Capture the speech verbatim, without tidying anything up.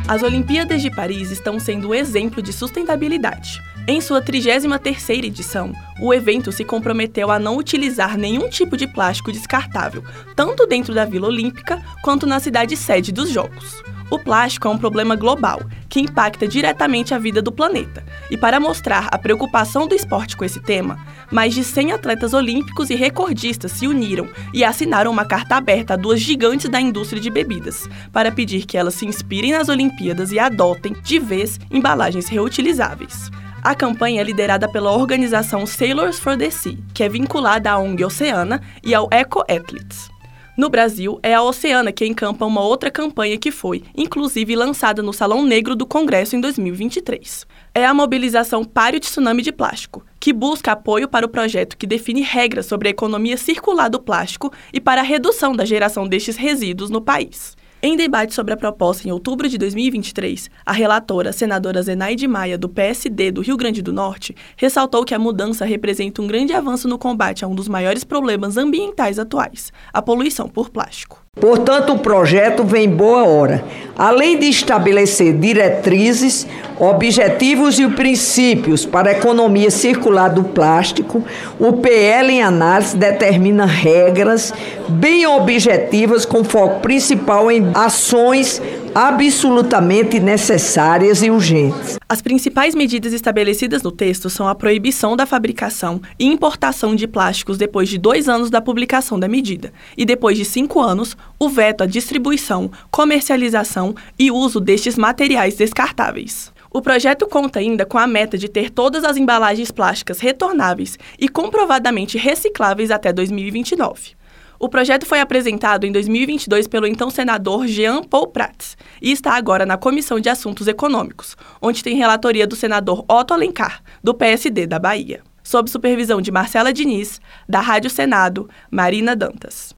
As Olimpíadas de Paris estão sendo um exemplo de sustentabilidade. Em sua trigésima terceira edição, o evento se comprometeu a não utilizar nenhum tipo de plástico descartável, tanto dentro da Vila Olímpica quanto na cidade sede dos Jogos. O plástico é um problema global, que impacta diretamente a vida do planeta. E para mostrar a preocupação do esporte com esse tema, mais de cem atletas olímpicos e recordistas se uniram e assinaram uma carta aberta a duas gigantes da indústria de bebidas, para pedir que elas se inspirem nas Olimpíadas e adotem, de vez, embalagens reutilizáveis. A campanha é liderada pela organização Sailors for the Sea, que é vinculada à O N G Oceana e ao Eco Athletes. No Brasil, é a Oceana que encampa uma outra campanha que foi, inclusive, lançada no Salão Negro do Congresso em dois mil e vinte e três. É a mobilização Pare o Tsunami de Plástico, que busca apoio para o projeto que define regras sobre a economia circular do plástico e para a redução da geração destes resíduos no país. Em debate sobre a proposta em outubro de dois mil e vinte e três, a relatora, senadora Zenaide Maia, do P S D do Rio Grande do Norte, ressaltou que a mudança representa um grande avanço no combate a um dos maiores problemas ambientais atuais, a poluição por plástico. Portanto, o projeto vem em boa hora. Além de estabelecer diretrizes, objetivos e princípios para a economia circular do plástico, o P L em análise determina regras bem objetivas com foco principal em ações absolutamente necessárias e urgentes. As principais medidas estabelecidas no texto são a proibição da fabricação e importação de plásticos depois de dois anos da publicação da medida e, depois de cinco anos, o veto à distribuição, comercialização e uso destes materiais descartáveis. O projeto conta ainda com a meta de ter todas as embalagens plásticas retornáveis e comprovadamente recicláveis até dois mil e vinte e nove. O projeto foi apresentado em dois mil e vinte e dois pelo então senador Jean Paul Prats e está agora na Comissão de Assuntos Econômicos, onde tem relatoria do senador Otto Alencar, do P S D da Bahia. Sob supervisão de Marcela Diniz, da Rádio Senado, Marina Dantas.